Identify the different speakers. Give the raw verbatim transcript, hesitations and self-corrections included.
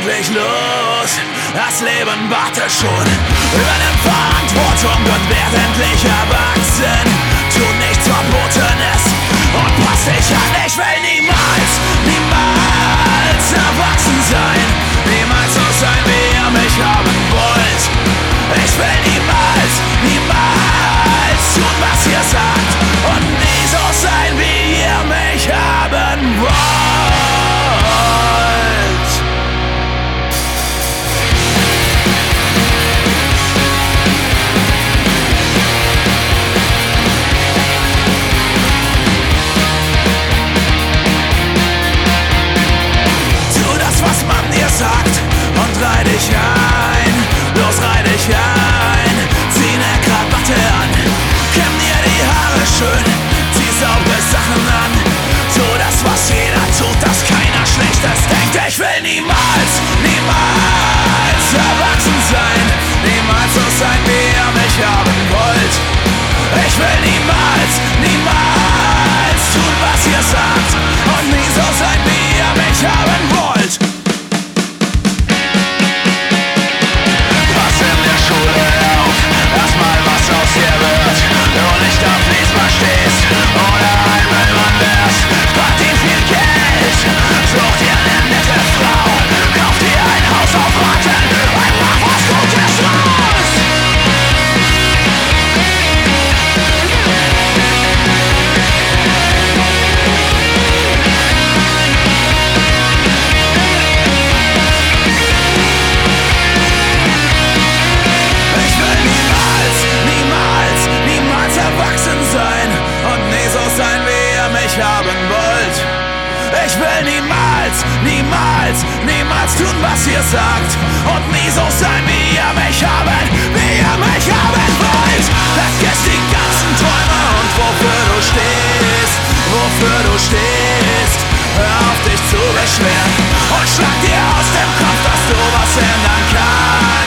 Speaker 1: endlich los? Das Leben wartet schon. Übernimm Verantwortung und werd endlich erwachsen. Tu nichts Verbotenes und pass dich an. Ich will niemals, niemals erwachsen sein. Niemals so sein, wie ihr mich haben wollt. Ich will niemals, niemals tun, was ihr sagt. Und nie so sein, wie ihr mich haben wollt. Sagt und reih dich ein, los reih dich ein, zieh ne Krawatte an, kämm dir die Haare schön, zieh saubere Sachen an, tu das, was jeder tut, dass keiner Schlechtes denkt. Ich will niemals, niemals erwachsen sein, niemals so sein, wie ihr mich haben wollt. Ich will niemals, niemals tun, was ihr sagt und nie so sein, wie ihr mich haben wollt. Erstmal was aus dir wird, du nicht auf Fließband stehst oder ein Müllmann wärst. Spart dir viel Geld, such dir eine nette Frau, kauf dir ein Haus auf Raten, ein mach was Gutes raus. Erwachsen sein und nie so sein, wie ihr mich haben wollt. Ich will niemals, niemals, niemals tun, was ihr sagt und nie so sein, wie ihr mich haben, wie ihr mich haben wollt. Vergiss die ganzen Träume und wofür du stehst, wofür du stehst. Hör auf dich zu beschweren und schlag dir aus dem Kopf, dass du was ändern kannst.